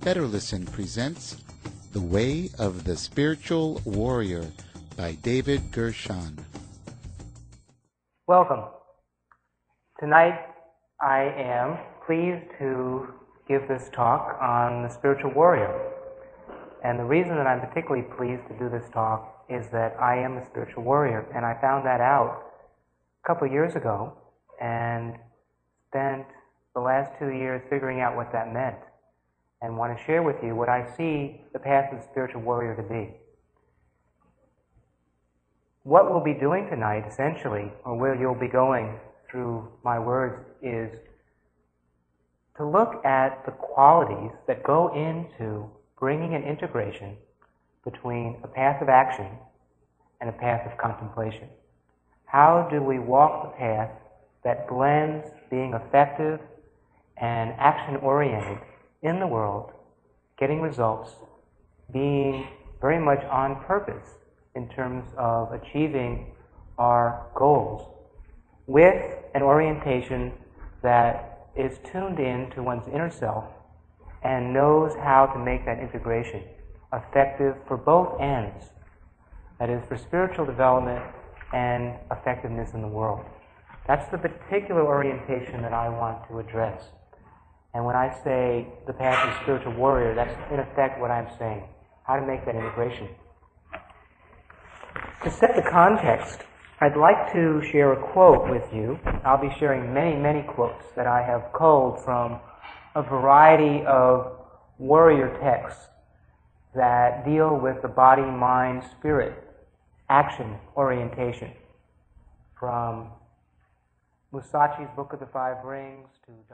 Better Listen presents The Way of the Spiritual Warrior by David Gershon. Welcome. Tonight I am pleased to give this talk on the spiritual warrior. And the reason that I'm particularly pleased to do this talk is that I am a spiritual warrior. And I found that out a couple of years ago and spent the last 2 years figuring out what that meant, and want to share with you what I see the path of the spiritual warrior to be. What we'll be doing tonight, essentially, or where you'll be going through my words, is to look at the qualities that go into bringing an integration between a path of action and a path of contemplation. How do we walk the path that blends being effective and action-oriented in the world, getting results, being very much on purpose in terms of achieving our goals, with an orientation that is tuned in to one's inner self and knows how to make that integration effective for both ends, that is, for spiritual development and effectiveness in the world. That's the particular orientation that I want to address. And when I say the path of the spiritual warrior, that's in effect what I'm saying, how to make that integration. To set the context, I'd like to share a quote with you. I'll be sharing many, many quotes that I have culled from a variety of warrior texts that deal with the body, mind, spirit, action orientation, from Musashi's Book of the Five Rings to